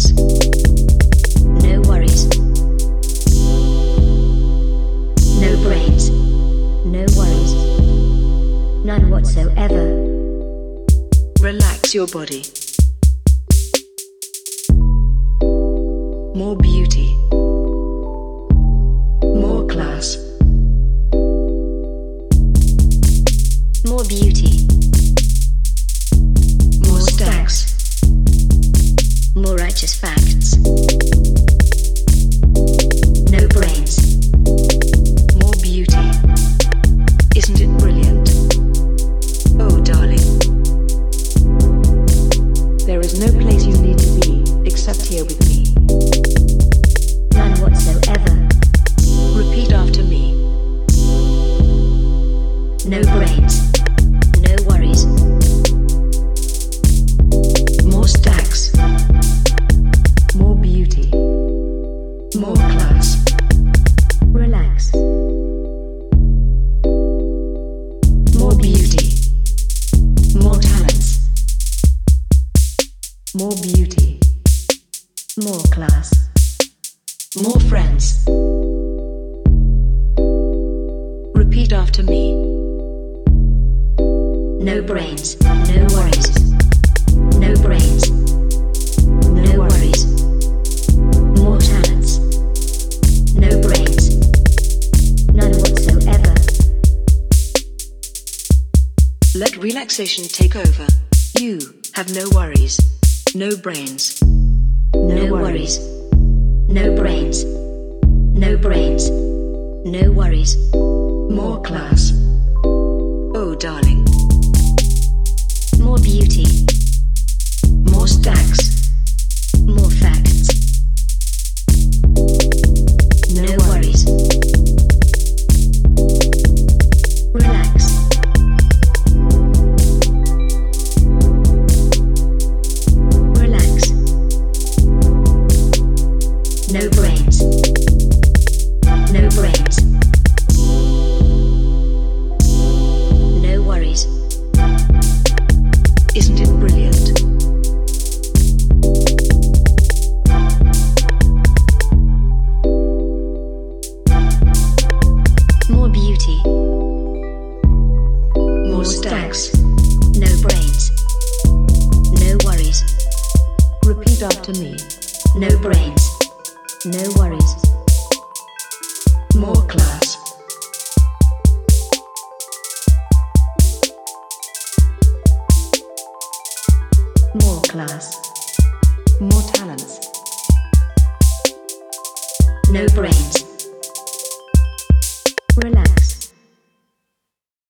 brains. No worries. No brains. No worries. None whatsoever. Relax your body. More beauty. More class. More beauty. More stacks. More righteous facts. No brains. More beauty. Isn't it brilliant? Oh, darling. There is no place you need to be except here with me. None whatsoever. Repeat after me. No brains. No worries. More stacks. More beauty. More class. Relax. More beauty. More talents. More beauty. More class. More friends. Repeat after me. No brains. No worries. No brains. No worries. More talents. No brains. None whatsoever. Let relaxation take over. You have no worries. No brains. No worries. No brains. No brains. No worries. More class. Oh, darling. More beauty. More stacks. More facts. No worries. Relax. Relax. No brains. No brains. No worries. Isn't it brilliant? More beauty. More stacks. No brains. No worries. Repeat after me. No brains. No worries. More class. More class. More talents. No brains. Relax.